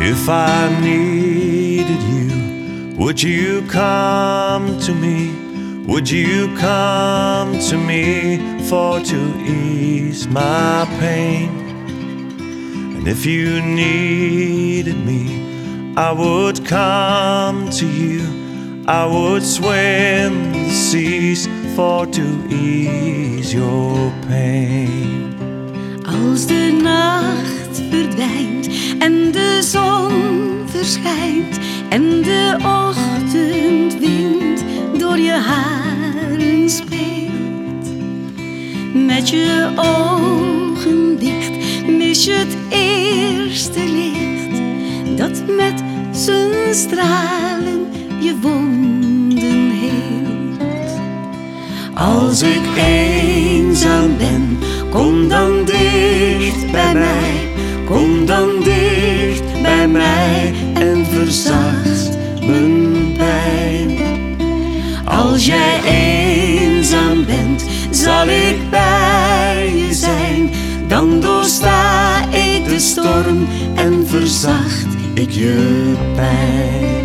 If I needed you, would you come to me? Would you come to me for to ease my pain? And if you needed me, I would come to you. I would swim the seas for to ease your pain. Als de nacht verdwijnt en de zon verschijnt en de ochtendwind door je haren speelt, met je ogen dicht mis je het eerste licht dat met zijn stralen je wonden heelt. Als ik eenzaam ben, kom dan dicht bij mij, kom dan dicht bij mij en verzacht mijn pijn. Als jij eenzaam bent, zal ik bij je zijn, dan doorsta ik de storm en verzacht ik je pijn.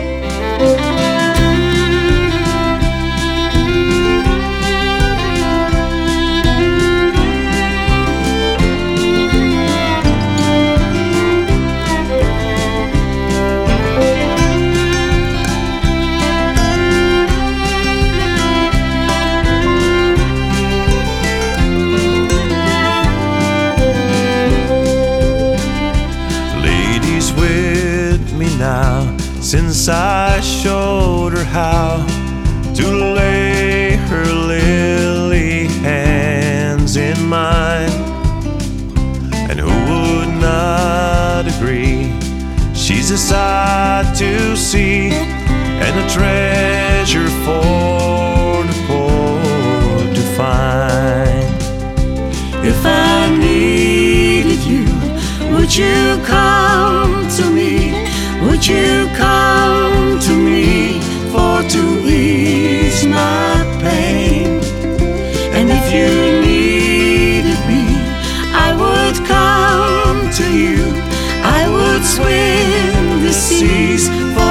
Now, since I showed her how to lay her lily hands in mine, and who would not agree? She's a sight to see and a treasure for the poor to find. If I needed you, would you come to me? Would you come to me for to ease my pain? And if you needed me, I would come to you. I would swim the seas for